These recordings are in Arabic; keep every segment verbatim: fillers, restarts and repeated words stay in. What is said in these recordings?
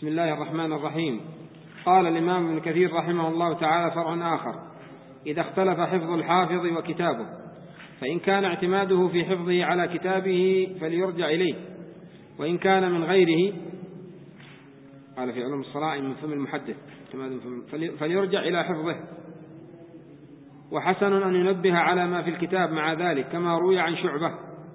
بسم الله الرحمن الرحيم. قال الإمام ابن كثير رحمه الله تعالى: فرع آخر: إذا اختلف حفظ الحافظ وكتابه، فإن كان اعتماده في حفظه على كتابه فليرجع إليه، وإن كان من غيره، قال في علوم الصلاة من فم المحدث فليرجع إلى حفظه. وحسن أن ينبه على ما في الكتاب مع ذلك، كما روي عن شعبة،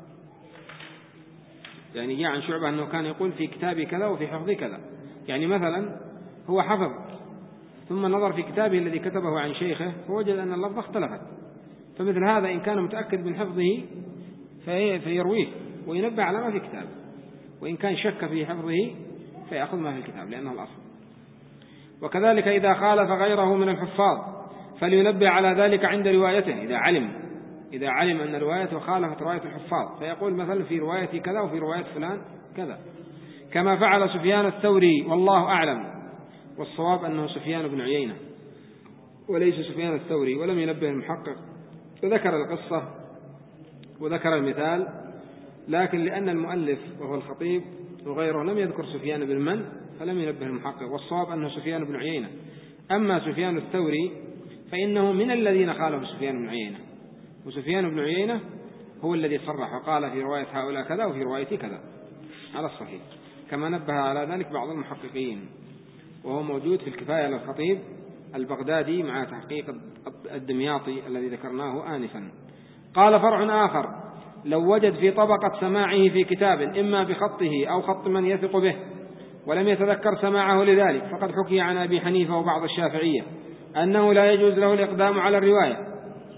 يعني جاء عن شعبة أنه كان يقول في كتابي كذا وفي حفظي كذا. يعني مثلا هو حفظ ثم نظر في كتابه الذي كتبه عن شيخه فوجد أن اللفظة اختلفت، فمثل هذا إن كان متأكد من حفظه فيرويه وينبه على ما في كتابه، وإن كان شك في حفظه فيأخذ ما في الكتاب لأنه الأصل. وكذلك إذا خالف غيره من الحفاظ فلينبه على ذلك عند روايته، إذا علم إذا علم أن روايته خالفت رواية الحفاظ فيقول مثلا في روايتي كذا وفي رواية فلان كذا، كما فعل سفيان الثوري والله أعلم، والصواب أنه سفيان بن عيينة وليس سفيان الثوري، ولم ينبه المحقق وذكر القصة وذكر المثال، لكن لأن المؤلف وهو الخطيب وغيره لم يذكر سفيان بن من فلم ينبه المحقق، والصواب أنه سفيان بن عيينة. أما سفيان الثوري فإنه من الذين خالفوا سفيان بن عيينة، وسفيان بن عيينة هو الذي صرح وقال في رواية هؤلاء كذا وفي روايتي كذا على الصحيح، كما نبه على ذلك بعض المحققين، وهو موجود في الكفاية للخطيب البغدادي مع تحقيق الدمياطي الذي ذكرناه آنفا. قال: فرع آخر: لو وجد في طبقة سماعه في كتاب إما بخطه أو خط من يثق به ولم يتذكر سماعه لذلك، فقد حكي عن أبي حنيفة وبعض الشافعية أنه لا يجوز له الإقدام على الرواية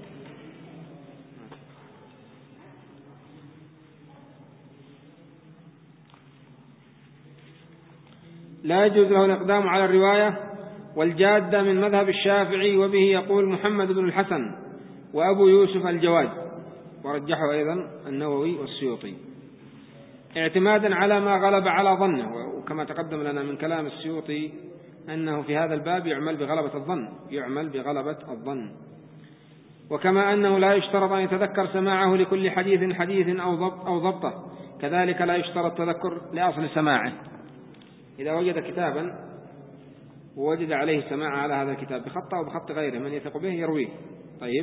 لا يجوز له الإقدام على الرواية والجادة من مذهب الشافعي، وبه يقول محمد بن الحسن وأبو يوسف الجواد، ورجحه أيضا النووي والسيوطي، اعتمادا على ما غلب على ظنه. وكما تقدم لنا من كلام السيوطي أنه في هذا الباب يعمل بغلبة الظن يعمل بغلبة الظن وكما أنه لا يشترط أن يتذكر سماعه لكل حديث حديث أو ضبط أو ضبطه، كذلك لا يشترط تذكر لأصل سماعه. إذا وجد كتابا ووجد عليه سماع على هذا الكتاب بخط أو بخط غيره من يثق به يرويه، طيب،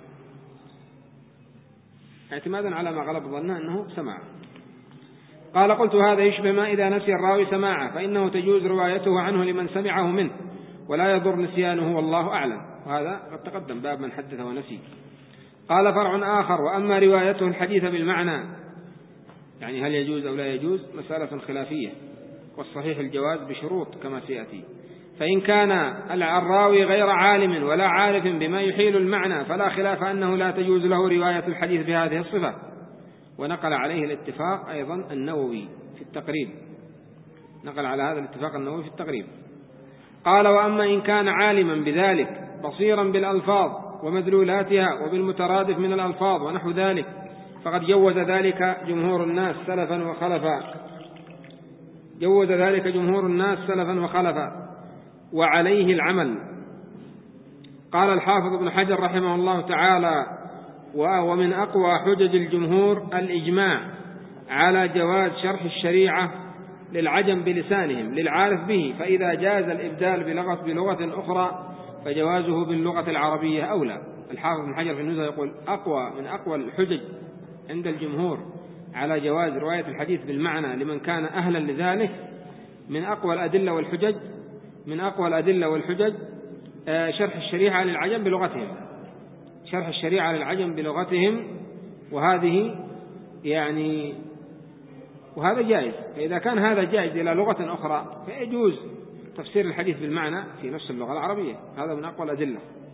اعتمادا على ما غلب ظنه أنه سماع. قال: قلت: هذا يشبه ما إذا نسي الراوي سماعه فإنه تجوز روايته عنه لمن سمعه منه ولا يضر نسيانه والله أعلم، وهذا قد تقدم باب من حدث ونسي. قال: فرع آخر: وأما روايته الحديث بالمعنى، يعني هل يجوز أو لا يجوز، مسألة خلافية، والصحيح الجواز بشروط كما سيأتي. فإن كان الراوي غير عالم ولا عارف بما يحيل المعنى فلا خلاف أنه لا تجوز له رواية الحديث بهذه الصفة، ونقل عليه الاتفاق أيضا النووي في التقريب نقل على هذا الاتفاق النووي في التقريب. قال: وأما إن كان عالما بذلك بصيرا بالألفاظ ومدلولاتها وبالمترادف من الألفاظ ونحو ذلك فقد جوز ذلك جمهور الناس سلفا وخلفا جوز ذلك جمهور الناس سلفا وخلفا وعليه العمل. قال الحافظ ابن حجر رحمه الله تعالى: ومن أقوى حجج الجمهور الإجماع على جواز شرح الشريعة للعجم بلسانهم للعارف به، فإذا جاز الإبدال بلغة بلغة أخرى فجوازه باللغة العربية أولى. الحافظ ابن حجر في النزهة يقول: أقوى من أقوى الحجج عند الجمهور على جواز رواية الحديث بالمعنى لمن كان أهلا لذلك، من أقوى الأدلة والحجج من أقوى الأدلة والحجج شرح الشريعة للعجم بلغتهم شرح الشريعة للعجم بلغتهم وهذه يعني وهذا جائز. فإذا كان هذا جائز إلى لغة أخرى فيجوز تفسير الحديث بالمعنى في نفس اللغة العربية، هذا من أقوى الأدلة.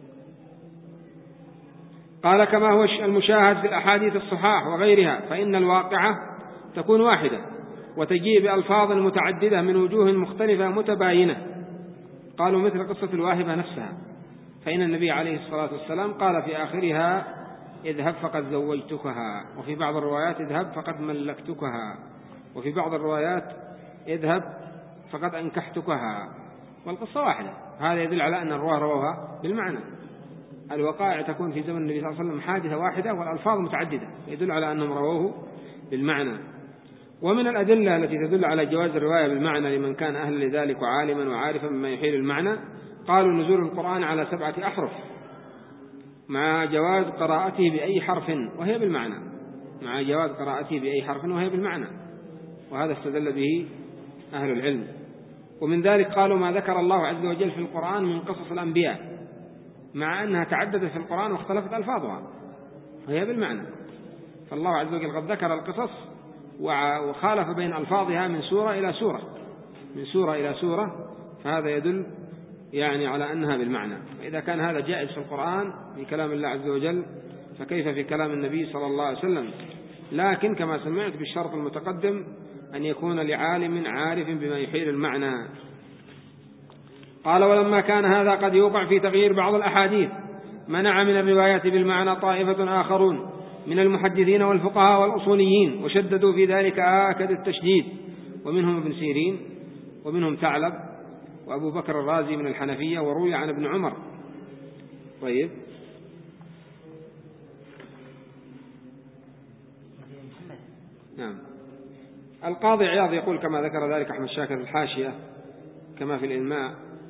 قال: كما هو المشاهد في الأحاديث الصحاح وغيرها، فإن الواقعة تكون واحدة وتجيء بألفاظ متعددة من وجوه مختلفة متباينة. قالوا: مثل قصة الواهبة نفسها، فإن النبي عليه الصلاة والسلام قال في آخرها: اذهب فقد زوجتكها، وفي بعض الروايات: اذهب فقد ملكتكها، وفي بعض الروايات: اذهب فقد أنكحتكها، والقصة واحدة. هذا يدل على أن الرواه رووها بالمعنى. الوقائع تكون في زمن النبي صلى الله عليه وسلم حادثة واحدة والألفاظ متعددة، يدل على أنهم رووه بالمعنى. ومن الأدلة التي تدل على جواز الرواية بالمعنى لمن كان أهلا لذلك وعالما وعارفا بما يحيل المعنى قالوا نزول القرآن على سبعة أحرف مع جواز قراءته بأي حرف وهي بالمعنى مع جواز قراءته بأي حرف وهي بالمعنى، وهذا استدل به أهل العلم. ومن ذلك قالوا ما ذكر الله عز وجل في القرآن من قصص الأنبياء مع أنها تعددت في القرآن واختلفت ألفاظها وهي بالمعنى، فالله عز وجل قد ذكر القصص وخالف بين ألفاظها من سورة إلى سورة من سورة إلى سورة، فهذا يدل يعني على أنها بالمعنى. وإذا كان هذا جائز في القرآن في كلام الله عز وجل فكيف في كلام النبي صلى الله عليه وسلم؟ لكن كما سمعت بالشرط المتقدم أن يكون لعالم عارف بما يحيل المعنى. قال ولما كان هذا قد يوقع في تغيير بعض الأحاديث منع من الروايات بالمعنى طائفة آخرون من المحدثين والفقهاء والأصوليين وشددوا في ذلك آكد التشديد، ومنهم ابن سيرين ومنهم ثعلب وأبو بكر الرازي من الحنفية، وروي عن ابن عمر. طيب نعم. القاضي عياض يقول كما ذكر ذلك أحمد شاكر في الحاشية كما في الإلماء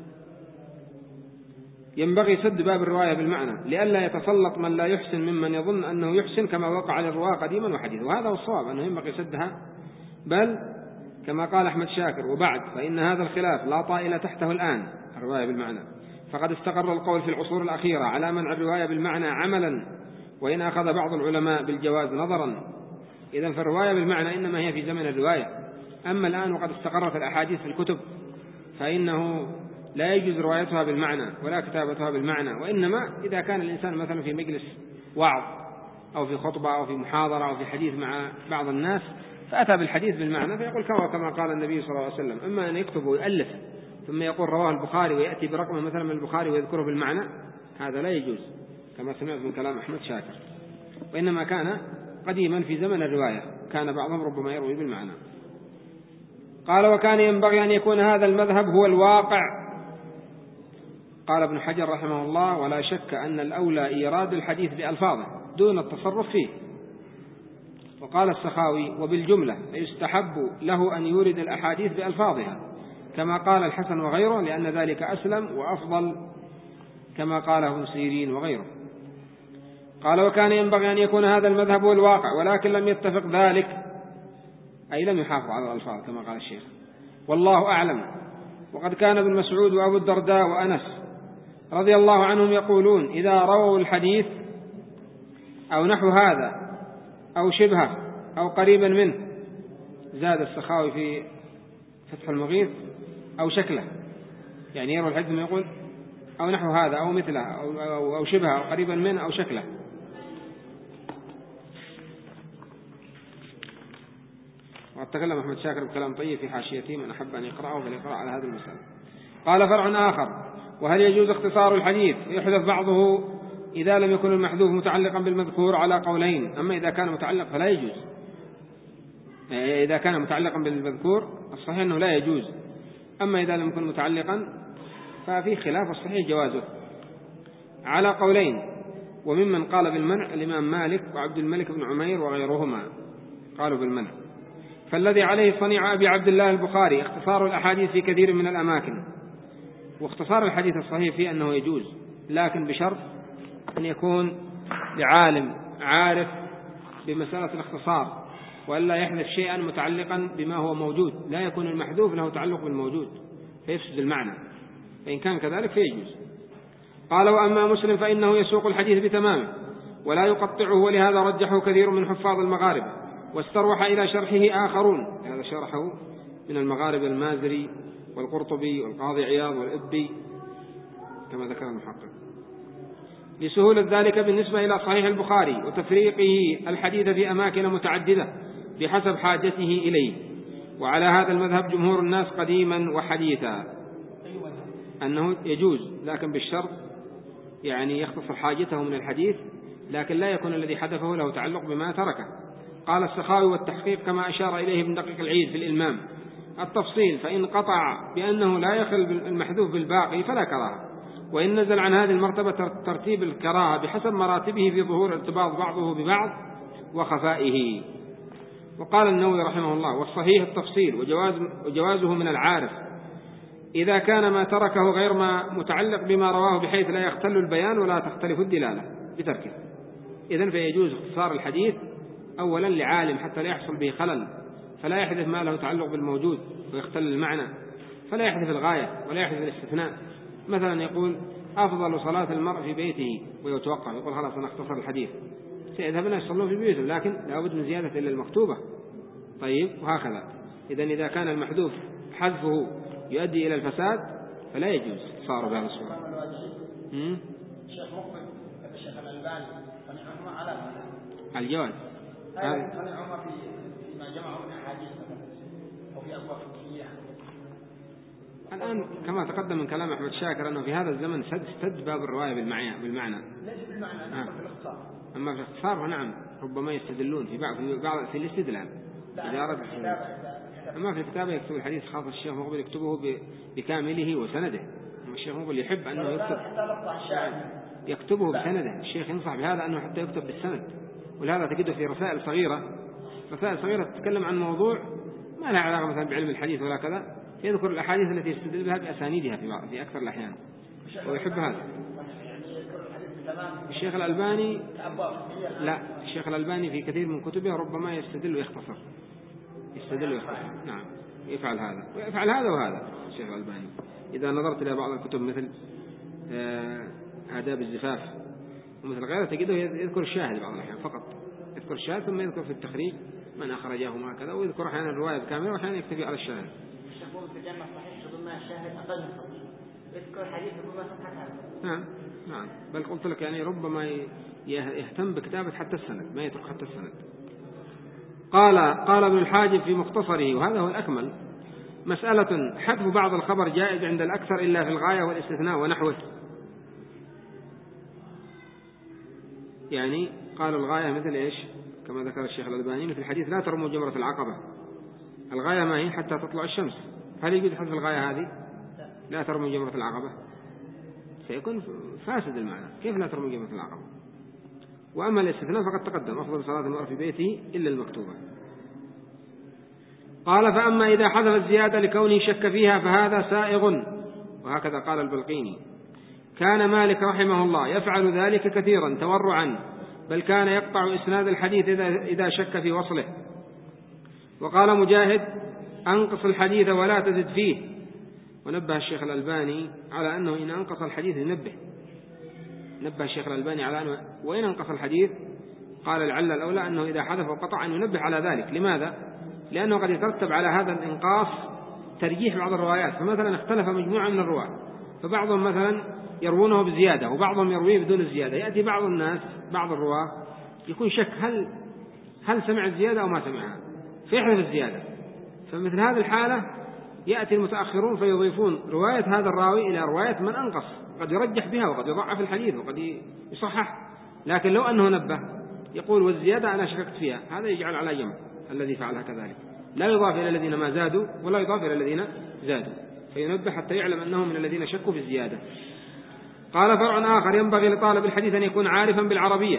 ينبغي سد باب الرواية بالمعنى لئلا يتسلط من لا يحسن ممن يظن أنه يحسن كما وقع للرواة قديما وحديثا، وهذا هو الصواب أنه ينبغي سدها، بل كما قال أحمد شاكر وبعد فإن هذا الخلاف لا طائل تحته الآن الرواية بالمعنى، فقد استقر القول في العصور الأخيرة على منع الرواية بالمعنى عملا، وإن أخذ بعض العلماء بالجواز نظرا. إذن فالرواية بالمعنى إنما هي في زمن الرواية، أما الآن وقد استقرت الأحاديث في الكتب فإنه لا يجوز روايتها بالمعنى ولا كتابتها بالمعنى، وإنما إذا كان الإنسان مثلا في مجلس وعظ أو في خطبة أو في محاضرة أو في حديث مع بعض الناس فأتى بالحديث بالمعنى فيقول كما قال النبي صلى الله عليه وسلم. أما أن يكتب ويؤلف ثم يقول رواه البخاري ويأتي برقم مثلا من البخاري ويذكره بالمعنى هذا لا يجوز كما سمعت من كلام أحمد شاكر، وإنما كان قديما في زمن الرواية كان بعضهم ربما يروي بالمعنى. قال وكان ينبغي أن يكون هذا المذهب هو الواقع. قال ابن حجر رحمه الله ولا شك أن الأولى إيراد الحديث بألفاظه دون التصرف فيه. وقال السخاوي وبالجملة يستحب له أن يورد الأحاديث بألفاظها كما قال الحسن وغيره لأن ذلك أسلم وأفضل كما قاله ابن سيرين وغيره. قال وكان ينبغي أن يكون هذا المذهب هو الواقع ولكن لم يتفق ذلك أي لم يحافظ على الألفاظ كما قال الشيخ والله أعلم. وقد كان ابن مسعود وأبو الدرداء وأنس رضي الله عنهم يقولون إذا رووا الحديث أو نحو هذا أو شبهه أو قريبا منه، زاد السخاوي في فتح المغيث أو شكله، يعني يروي الحديث ثم يقول أو نحو هذا أو مثله أو, أو, أو شبهه أو قريبا منه أو شكله. وقد تكلم أحمد شاكر بكلام طيب في حاشيته من أحب أن يقرأه فليقرأ على هذا المسألة. قال فرع آخر وهل يجوز اختصار الحديث ويحذف بعضه إذا لم يكن المحذوف متعلقا بالمذكور على قولين، أما إذا كان متعلق فلا يجوز. إذا كان متعلقا بالمذكور الصحيح أنه لا يجوز، أما إذا لم يكن متعلقا ففي خلاف الصحيح جوازه على قولين. وممن قال بالمنع الإمام مالك وعبد الملك بن عمير وغيرهما قالوا بالمنع. فالذي عليه صنيع أبي عبد الله البخاري اختصار الأحاديث في كثير من الأماكن، واختصار الحديث الصحيح فيه أنه يجوز لكن بشرط أن يكون لعالم عارف بمسألة الاختصار وألا يحذف شيئا متعلقا بما هو موجود، لا يكون المحذوف له تعلق بالموجود فيفسد المعنى، فإن كان كذلك فيجوز. قال وأما مسلم فإنه يسوق الحديث بتمامه ولا يقطعه، ولهذا رجحه كثير من حفاظ المغاربة واستروح إلى شرحه آخرون، هذا شرحه من المغاربة المازري والقرطبي والقاضي عياض والإبي كما ذكر المحقق، لسهولة ذلك بالنسبة إلى صحيح البخاري وتفريقه الحديث في أماكن متعددة بحسب حاجته إليه. وعلى هذا المذهب جمهور الناس قديما وحديثا أنه يجوز لكن بالشرط يعني يختصر حاجته من الحديث لكن لا يكون الذي حدثه له تعلق بما تركه. قال السخاوي والتحقيق كما أشار إليه ابن دقيق العيد في الإلمام التفصيل فإن قطع بأنه لا يخل المحذوف بالباقي فلا كراهة، وإن نزل عن هذه المرتبة ترتيب الكراهة بحسب مراتبه في ظهور ارتباط بعضه ببعض وخفائه. وقال النووي رحمه الله: والصحيح التفصيل وجواز وجوازه من العارف إذا كان ما تركه غير ما متعلق بما رواه بحيث لا يختل البيان ولا تختلف الدلالة بتركه. إذن فيجوز اختصار الحديث أولا لعالم حتى لا يحصل به خلل، فلا يحدث ما له تعلق بالموجود ويختل المعنى، فلا يحدث الغاية ولا يحدث الاستثناء. مثلا يقول: أفضل صلاة المرء في بيته ويتوقع، يقول خلاص أنا اختصر الحديث، سيذهبون يصلون في بيوتهم، لكن لا بد من زيادة إلا المكتوبة. طيب، وهكذا. إذن إذا كان المحذوف حذفه يؤدي إلى الفساد فلا يجوز اختصاره بهذا الصورة. الشيخ مقبل الشيخ الألباني صنعهما على الجواز هذا صنعهما في فيما جمعوا من أحاديث وفي أبواب فقهية. الآن كما تقدم من كلام أحمد شاكر أنه في هذا الزمن استد باب الرواية بالمعنى بالمعنى ليس بالمعنى آه. في الاختصار. أما في الاختصار فنعم ربما يستدلون في بعض في بعض في الاستدلال إذا أراد. أما في الكتابة يكتب الحديث خاص الشيخ مقبل يكتبه بكامله وسنده. الشيخ مقبل يحب أنه يكتب يكتبه بسنده. الشيخ ينصح بهذا أنه حتى يكتب بالسند، ولهذا تجده في رسائل صغيرة رسائل صغيرة تتكلم عن موضوع ما لها علاقة مثلا بعلم الحديث ولا كذا، يذكر الأحاديث التي يستدل بها بأسانيدها في بعض في أكثر الأحيان، ويحب هذا. الشيخ الألباني لا الشيخ الألباني في كثير من كتبه ربما يستدل ويختصر يستدل ويختصر نعم، يفعل هذا ويفعل هذا وهذا. الشيخ الألباني إذا نظرت إلى بعض الكتب مثل آداب الزفاف ومثل غيره تجده يذكر الشاهد بعض الأحيان فقط، يذكر الشاهد ثم يذكر في التخريج من أخرجه ما كذا، ويذكر أحيانا الرواية كاملة وأحيانا يكتفي على الشاهد. الشيخ مقبل في الجامع صحيح ضمن الشاهد أقل من صحيح، يذكر حديث ربما فتح هذا. نعم نعم، بل قلت لك يعني ربما يهتم بكتابة حتى السند، ما يترك حتى السند. قال قال ابن الحاجب في مختصره، وهذا هو الأكمل: مسألة حذف بعض الخبر جائز عند الأكثر إلا في الغاية والاستثناء ونحوه. يعني قال الغاية مثل إيش؟ كما ذكر الشيخ الألباني في الحديث: لا ترموا جمرة العقبة. الغاية ما هي؟ حتى تطلع الشمس. هل يجوز حذف الغاية هذه؟ لا ترموا جمرة العقبة، سيكون فاسد المعنى. كيف لا ترموا جمرة العقبة؟ وأما الاستثناء فقد تقدم: أفضل صلاة المرء في بيته إلا المكتوبة. قال: فأما إذا حذف الزيادة لكونه شك فيها فهذا سائغ. وهكذا قال البلقيني: كان مالك رحمه الله يفعل ذلك كثيرا تورعا، بل كان يقطع إسناد الحديث إذا شك في وصله. وقال مجاهد: أنقص الحديث ولا تزد فيه. ونبه الشيخ الألباني على أنه إن أنقص الحديث ينبه نبه الشيخ الألباني على أنه وإن أنقص الحديث قال لعل الأولى أنه إذا حذف وقطع أن ينبه على ذلك. لماذا؟ لأنه قد يترتب على هذا الإنقاص ترجيح بعض الروايات. فمثلا اختلف مجموعة من الرواة، فبعضهم مثلا يروونه بزيادة وبعضهم يرويه بدون الزيادة. يأتي بعض الناس بعض الرواة يكون شك هل هل سمع الزيادة أو ما سمعها، فيحذف الزيادة. فمثل هذه الحالة يأتي المتأخرون فيضيفون رواية هذا الراوي إلى رواية من أنقص، قد يرجح بها وقد يضعف الحديث وقد يصحح. لكن لو أنه نبه يقول: والزيادة أنا شككت فيها، هذا يجعل على جنب الذي فعلها كذلك، لا يضاف إلى الذين ما زادوا ولا يضاف إلى الذين زادوا، فينبه حتى يعلم أنه من الذين شكوا في الزيادة. قال: فرع آخر: ينبغي لطالب الحديث أن يكون عارفا بالعربية.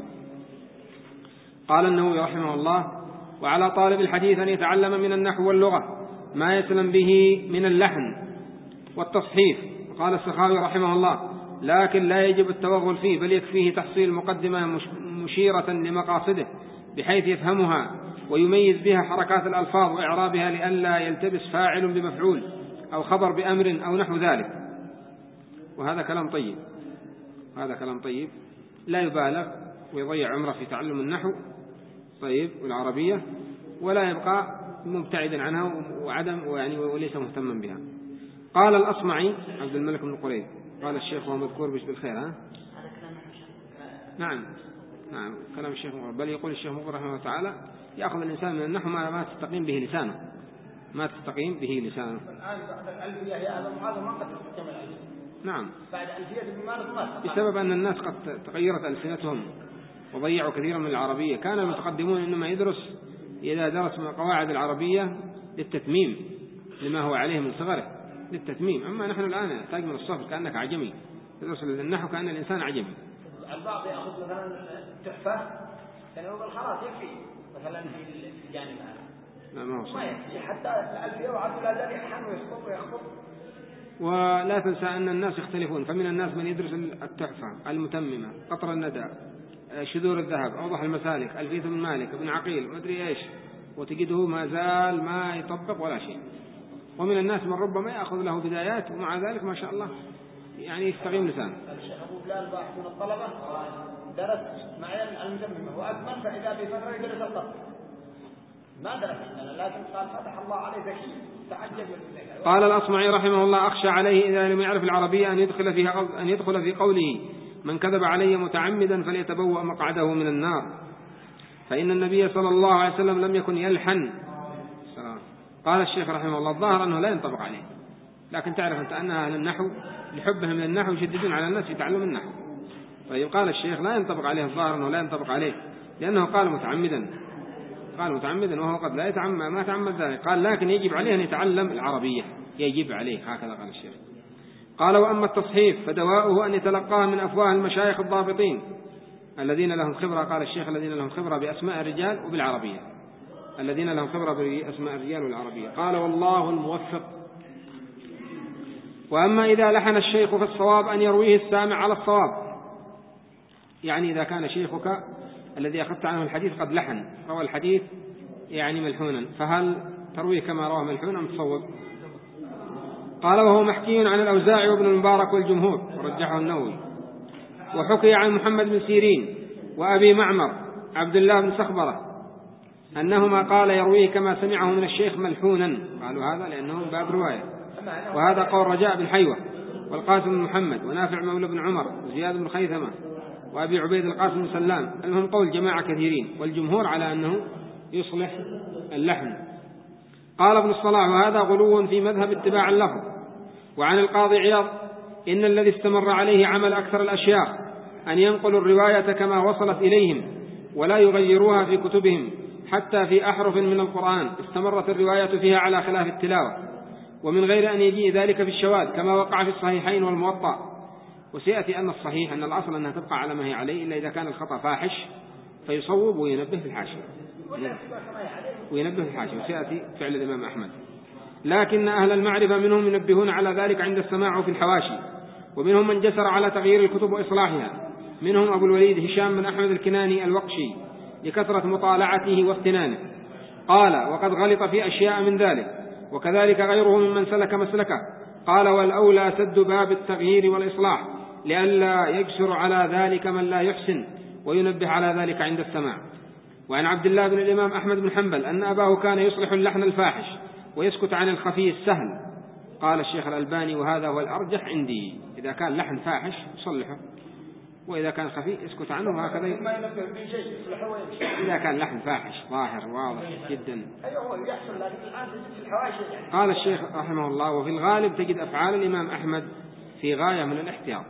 قال النووي رحمه الله: وعلى طالب الحديث أن يتعلم من النحو واللغة ما يسلم به من اللحن والتصحيف. قال السخاوي رحمه الله: لكن لا يجب التوغل فيه، بل يكفيه تحصيل مقدمة مشيرة لمقاصده بحيث يفهمها ويميز بها حركات الألفاظ وإعرابها، لئلا يلتبس فاعل بمفعول أو خبر بأمر أو نحو ذلك. وهذا كلام طيب هذا كلام طيب لا يبالغ ويضيع عمره في تعلم النحو طيب والعربية، ولا يبقى مبتعدا عنها وعدم ويعني وليس مهتما بها. قال الأصمعي عبد الملك بن قريب: قال الشيخ وهو مذكور بش بالخير. ها؟ نعم نعم كلام الشيخ مقرب. بل يقول الشيخ مقرب رحمه الله تعالى: يأخذ الإنسان من النحو ما تستقيم به لسانه ما تستقيم به لسانه. الآن بعد الألفية يا هذا معاذ ما قد تستقيم الألفية نعم بعد ألفية ابن مالك ما بسبب أن الناس قد تغيرت ألسنتهم وضيعوا كثيرا من العربية. كان المتقدمون إنما يدرس إذا درس من قواعد العربية للتتميم لما هو عليه من صغره للتتميم. أما نحن الآن نحتاج من الصفر كأنك عجمي، تدرس النحو كأن الإنسان عجمي. البعض يأخذ مثلا تحفة يعني هو خلاص يكفي مثلا في الجانب هذا لا ما هو ما يكفي حتى الألفية وعبد الله الذي يحن ويخطب ويخطب. ولا تنسى أن الناس يختلفون، فمن الناس من يدرس التحفة، المتممة، قطر الندى، شذور الذهب، أوضح المسالك، ألفية بن مالك، ابن عقيل، ما أدري إيش، وتجده ما زال ما يطبق ولا شيء. ومن الناس من ربما يأخذ له بدايات ومع ذلك ما شاء الله يعني يستقيم لسانه. الشيخ أبو بلال واحد من الطلبة درس معي المتممة وأكمل، فإذا بفترة يدرس القطر ما درس عندنا، لكن قال فتح الله عليه ذكي تعجب. قال الأصمعي رحمه الله: أخشى عليه إذا لم يعرف العربية أن يدخل فيها أن يدخل في قوله: من كذب علي متعمدا فليتبوأ مقعده من النار، فإن النبي صلى الله عليه وسلم لم يكن يلحن. قال الشيخ رحمه الله: الظاهر أنه لا ينطبق عليه، لكن تعرف أنت أن أهل النحو لحبهم للنحو يشددون على الناس في تعلم النحو. طيب قال الشيخ لا ينطبق عليه، الظاهر أنه لا ينطبق عليه لأنه قال متعمدا، قال متعمدا وهو قد لا يتعمد ما تعمد ذلك. قال لكن يجب عليه أن يتعلم العربية، يجب عليه، هكذا قال الشيخ. قال: وأما التصحيف فدواؤه أن يتلقاه من أفواه المشايخ الضابطين الذين لهم خبرة. قال الشيخ: الذين لهم خبرة بأسماء الرجال وبالعربية، الذين لهم خبرة بأسماء الرجال والعربية. قال: والله الموفق. وأما إذا لحن الشيخ في الصواب أن يرويه السامع على الصواب، يعني إذا كان شيخك الذي أخذت عنه الحديث قد لحن، روى الحديث يعني ملحونا، فهل ترويه كما رواه ملحونا أم تصوب؟ قال: وهو محكي عن الأوزاعي وابن المبارك والجمهور، ورجحه النووي. وحكي عن محمد بن سيرين وأبي معمر عبد الله بن سخبرة أنهما قال يرويه كما سمعه من الشيخ ملحونا، قالوا هذا لأنه باب رواية. وهذا قول رجاء بن حيوة والقاسم بن محمد ونافع مولى بن عمر وزياد بن خيثمة وأبي عبيد القاسم بن سلام، المهم قول جماعة كثيرين، والجمهور على أنه يصلح اللحن. قال ابن الصلاح: وهذا غلو في مذهب اتباع اللفظ. وعن القاضي عياض: إن الذي استمر عليه عمل أكثر الأشياخ أن ينقلوا الرواية كما وصلت إليهم ولا يغيروها في كتبهم، حتى في أحرف من القرآن استمرت الرواية فيها على خلاف التلاوة، ومن غير أن يجيء ذلك في الشواذ كما وقع في الصحيحين والموطأ. وسيأتي أن الصحيح أن الأصل أنها تبقى على ما هي عليه، إلا إذا كان الخطأ فاحش فيصوب وينبه في الحاشية وينبه في الحاشية وسيأتي فعل الإمام أحمد. لكن أهل المعرفة منهم ينبهون على ذلك عند السماع في الحواشي، ومنهم من جسر على تغيير الكتب وإصلاحها، منهم أبو الوليد هشام بن أحمد الكناني الوقشي لكثرة مطالعته وافتنانه. قال: وقد غلط في أشياء من ذلك، وكذلك غيره ممن سلك مسلكه. قال: والأولى سد باب التغيير والإصلاح لئلا يجسر على ذلك من لا يحسن وينبه على ذلك عند السماع. وعن عبد الله بن الإمام أحمد بن حنبل أن أباه كان يصلح اللحن الفاحش ويسكت عن الخفي السهل. قال الشيخ الألباني: وهذا هو الأرجح عندي، إذا كان لحن فاحش صلحه، وإذا كان خفي اسكت عنه، وهكذا إذا كان لحن فاحش ظاهر واضح جدا. قال الشيخ رحمه الله: وفي الغالب تجد أفعال الإمام أحمد في غاية من الاحتياط.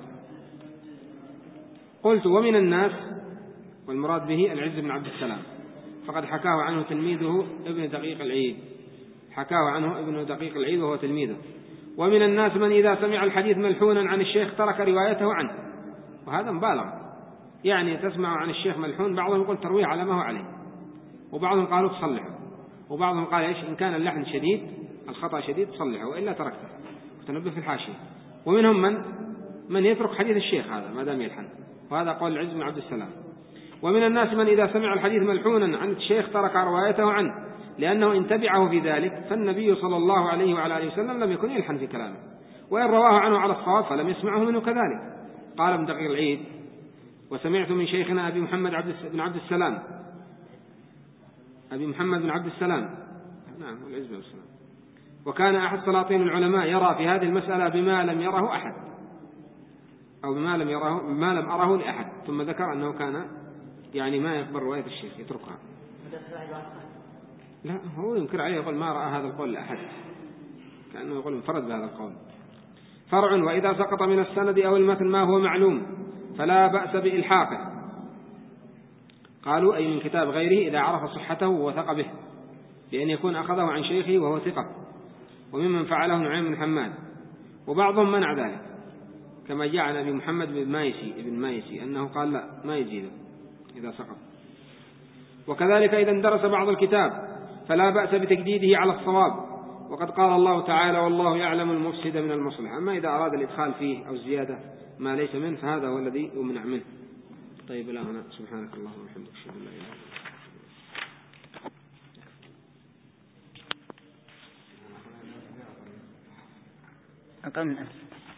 قلت: ومن الناس، والمراد به العز بن عبد السلام، فقد حكاه عنه تلميذه ابن دقيق العيد، حكاه عنه ابن دقيق العيد وهو تلميذه. ومن الناس من إذا سمع الحديث ملحونا عن الشيخ ترك روايته عنه، وهذا مبالغ، يعني تسمع عن الشيخ ملحون، بعضهم يقول ترويه على ما هو عليه، وبعضهم قالوا تصلحه، وبعضهم قال إيش إن كان اللحن شديد الخطأ شديد تصلحه وإلا تركته وتنبه في الحاشية. ومنهم من من يترك حديث الشيخ هذا ما دام يلحن، وهذا قول العز بن عبد السلام. ومن الناس من إذا سمع الحديث ملحونا عن الشيخ ترك روايته عنه، لأنه إن تبعه في ذلك فالنبي صلى الله عليه وعلى آله وسلم لم يكن يلحن في كلامه، وإن رواه عنه على الصواب فلم يسمعه منه كذلك. قال ابن دقيق العيد: وسمعت من شيخنا أبي محمد عبد بن عبد السلام أبي محمد بن عبد السلام نعم والعز والسلام، وكان أحد سلاطين العلماء يرى في هذه المسألة بما لم يره أحد، أو بما لم يره بما لم أره لأحد، ثم ذكر أنه كان يعني ما يقبل رواية الشيخ يتركها. لا هو ينكر عليه، يقول ما رأى هذا القول لأحد، كأنه يقول انفرد بهذا القول. فرع: وإذا سقط من السند أو المتن ما هو معلوم فلا بأس بإلحاقه. قالوا: أي من كتاب غيره إذا عرف صحته ووثق به، بأن يكون أخذه عن شيخه وهو ثقة، وممن فعله نعيم بن حماد. وبعضهم منع ذلك، كما جاء عن أبي محمد بن مايسي ابن مايسي أنه قال لا ما يجيده إذا سقط. وكذلك إذا درس بعض الكتاب فلا بأس بتجديده على الصواب، وقد قال الله تعالى والله يعلم المفسد من المصلح. أما إذا أراد الإدخال فيه أو الزيادة ما ليس منه فهذا هو الذي يمنع منه. طيب لا هنا سبحانك اللهم وبحمدك أشهد أن لا إله إلا أنت. أقل